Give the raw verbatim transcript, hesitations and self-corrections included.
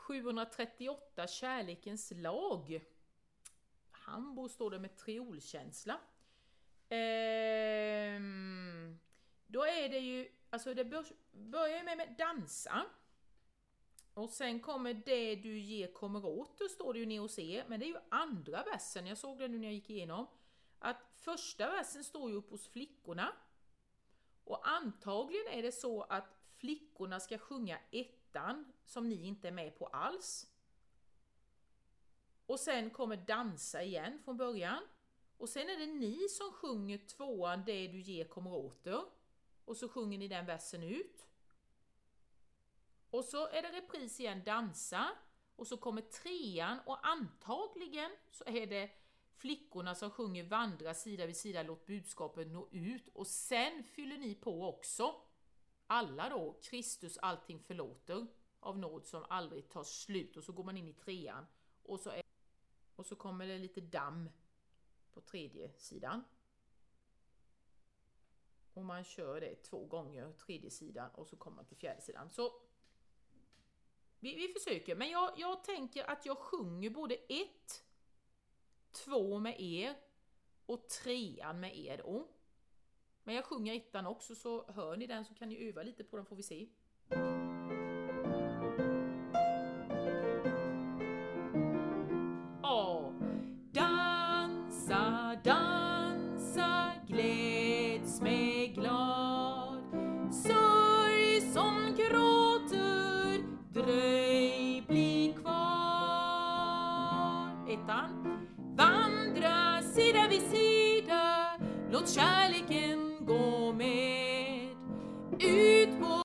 sjuhundratrettioåtta Kärlekens lag. Hambo står det med triolkänsla. Ehm, då är det ju, alltså det bör, börjar med, med dansa. Och sen kommer det du ger kommer åt, då står det ju ner och se. Men det är ju andra versen, jag såg det nu när jag gick igenom. Att första versen står ju upp hos flickorna. Och antagligen är det så att flickorna ska sjunga ettan som ni inte är med på alls. Och sen kommer dansa igen från början. Och sen är det ni som sjunger tvåan, det du ger kommer åter. Och så sjunger ni den versen ut. Och så är det repris igen, dansa. Och så kommer trean och antagligen så är det flickorna som sjunger vandra sida vid sida, låt budskapet nå ut. Och sen fyller ni på också. Alla då, Kristus allting förlåter av nåd som aldrig tar slut. Och så går man in i trean. Och så, är, och så kommer det lite damm på tredje sidan. Och man kör det två gånger, tredje sidan. Och så kommer man till fjärde sidan. Så vi, vi försöker. Men jag, jag tänker att jag sjunger både ett, två med er och trean med er då. Men jag sjunger ettan också, så hör ni den så kan ni öva lite på den, får vi se. Ja, dansa, dansa, gläds med glad. Sörj som gråter, dröj, bli kvar. Ettan. Vandra sida vid sida, låt kärlek